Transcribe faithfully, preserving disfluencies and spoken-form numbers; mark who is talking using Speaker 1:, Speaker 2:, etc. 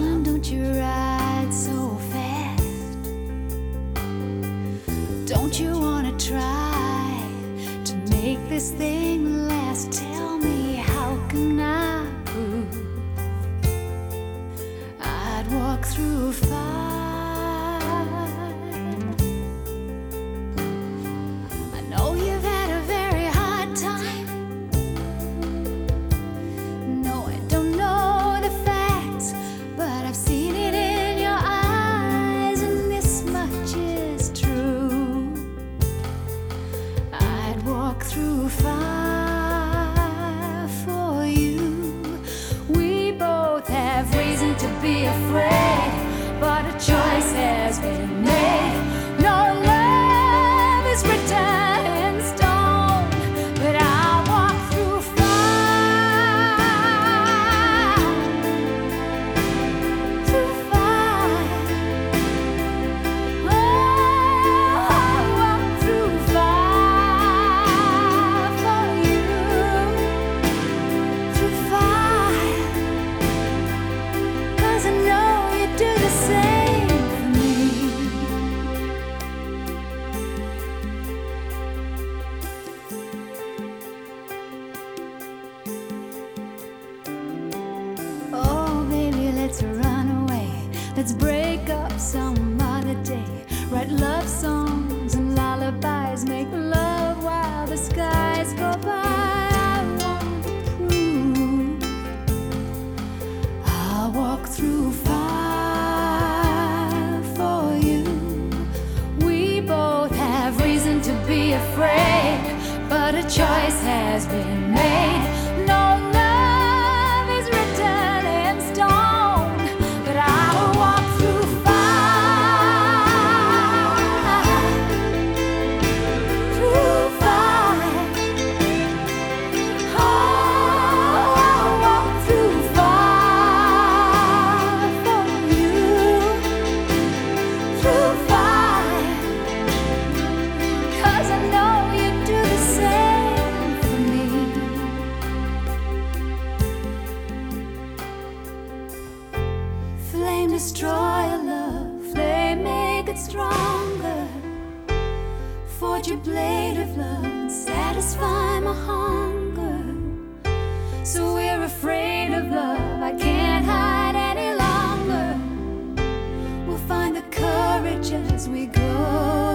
Speaker 1: Darling, don't you ride so fast. Don't you wanna try to make this thing last? Tell me, how can I prove I'd walk through fire? I know you've had a very hard time. No, I don't know the facts, but I've seen it in your eyes, and this much is true. I'd walk through fire for you. We both have reason to be afraid, but a choice has been made. No love is written in stone, but I'll walk through fire, through fire. Oh, I'll walk through fire for you, through fire, 'cause I know you do the same for me. Oh, baby, let's run away. Let's break up some other day. Write love songs and lullabies. Make love while the skies go by. I want to prove I'll walk through fire for you. We both have reason to be afraid, but a choice has been made. No love is written in stone, but I will walk through fire, through fire. Oh, I'll walk through fire for you, through fire, 'cause I know you do the same for me. Flame destroy a love, flame make it stronger. Forge a blade of love and satisfy my hunger. So we're afraid of love, I can't hide any longer. We'll find the courage as we go.